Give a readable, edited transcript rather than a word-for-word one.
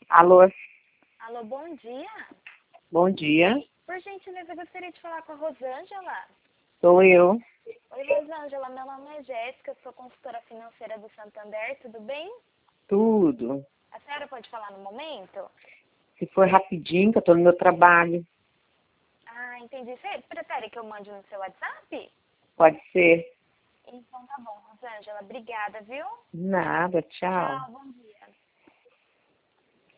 Alô, Alô, bom dia. bom dia. Por gentileza, eu gostaria de falar com a Rosângela. Sou eu. Oi, Rosângela, meu nome é Jéssica, sou consultora financeira do Santander, tudo bem? Tudo. A senhora pode falar no momento? Se for rapidinho, que eu tô no meu trabalho. Ah, entendi. Você prefere que eu mande no seu WhatsApp? Pode ser? Então tá bom, Rosângela, obrigada, viu? Nada, tchau. Tchau, bom dia.